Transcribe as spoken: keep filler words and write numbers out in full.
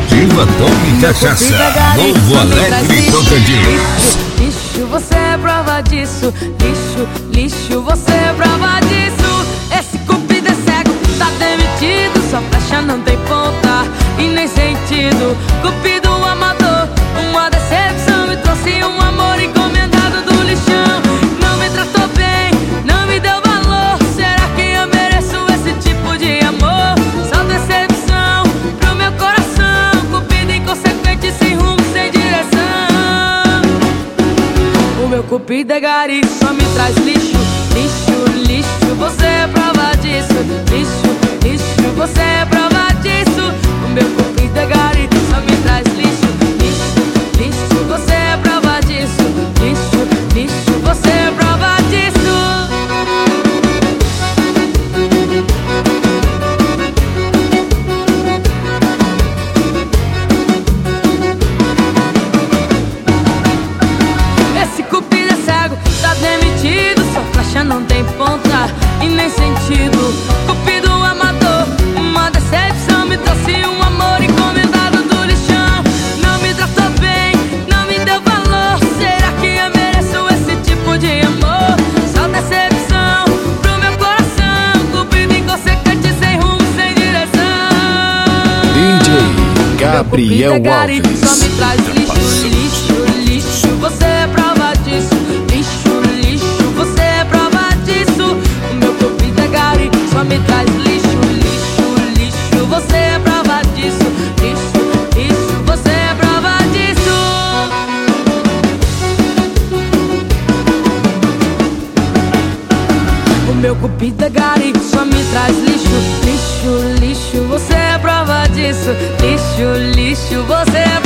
Cooperativa Tome Cachaça, Novo Alegre, Tocantins. Lixo, você é prova disso. Lixo, lixo, você é prova disso. Esse cupido é cego, tá demitido. Sua flecha não tem ponta e nem sentido. Cupido amador, uma decepção. Me trouxe um amor encomendado do lixão. Não me tratou bem, não me deu valor. Será que eu mereço esse tipo de amor? Só decepção pro meu coração. Cupido inconsequente, sem rumo, sem direção. O meu cupido é gari, só me traz lixo. Lixo, lixo, você é prova disso. Lixo, lixo, você é prova disso. O meu cupido é gari, só me traz lixo. Lixo, lixo, você é prova disso. Lixo, lixo, você é prova disso. Esse cupido é cego, tá demitido. Sua flecha não tem ponta e nem sentido. Cupido amador, uma decepção. Me trouxe um amor encomendado do lixão. Não me tratou bem, não me deu valor. Será que eu mereço esse tipo de amor? Só decepção pro meu coração. Cupido inconsequente, sem rumo, sem direção. D J Gabriel Alves. Só me traz lixo, lixo, lixo, você é prova disso. Lixo, lixo, você é prova disso. O meu cupido é gari, só me traz lixo, lixo, lixo, você é prova disso. Lixo, lixo, você é prova disso. O meu cupido é gari, só me traz lixo. Lixo, lixo, você é prova disso. Lixo, lixo, você é